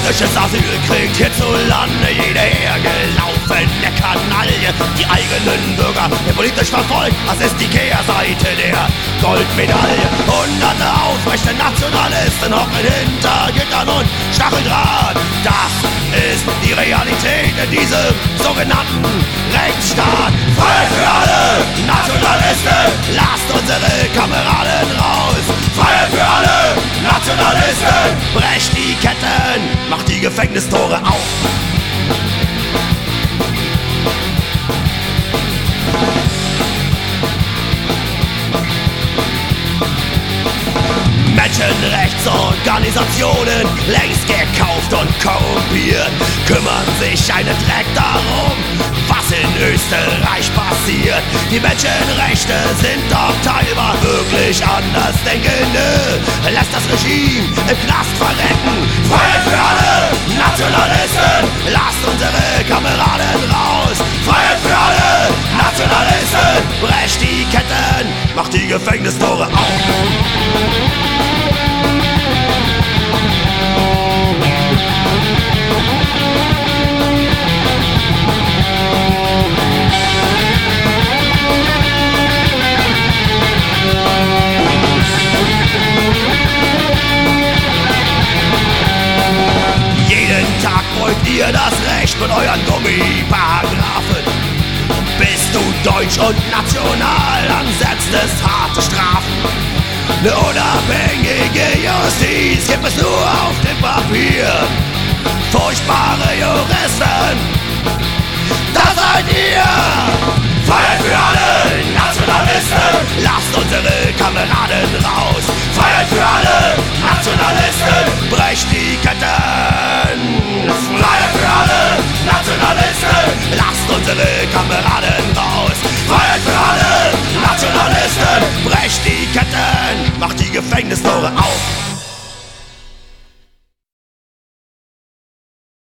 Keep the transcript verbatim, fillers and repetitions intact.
politisches Asyl kriegt hierzulande jede hergelaufene Kanaille. Die eigenen Bürger werden politisch verfolgt, das ist die Kehrseite der Goldmedaille. Hunderte aufrechte Nationalisten hocken hinter Gittern und Stacheldraht. Das ist die Realität in diesem sogenannten Rechtsstaat. Freiheit für alle Nationalisten, lasst unsere Kameraden raus. Freiheit für alle Nationalisten, brecht die Ketten, macht die Gefängnistore auf. Menschenrechtsorganisationen, längst gekauft und korrumpiert, kümmern sich einen Dreck darum, was in Österreich passiert. Die Menschenrechte sind doch teilbar wirklich Andersdenkende. Lasst das Regime im Knast verrecken. Freiheit für alle Nationalisten, lasst unsere Kameraden raus. Freiheit für alle Nationalisten, brecht die Ketten, macht die Gefängnistore auf. Ihr das Recht mit euren Gummiparagraphen. Bist du deutsch und national, dann setzt es harte Strafen. Eine unabhängige Justiz gibt es nur auf dem Papier. Furchtbare Juristen, da seid ihr. Freiheit für alle Nationalisten, lasst unsere Kameraden raus. Freiheit für alle Nationalisten, brecht die Ketten. Freiheit für alle Nationalisten, lasst unsere Kameraden raus. Freiheit für alle Nationalisten, brecht die Ketten, macht die Gefängnistore auf.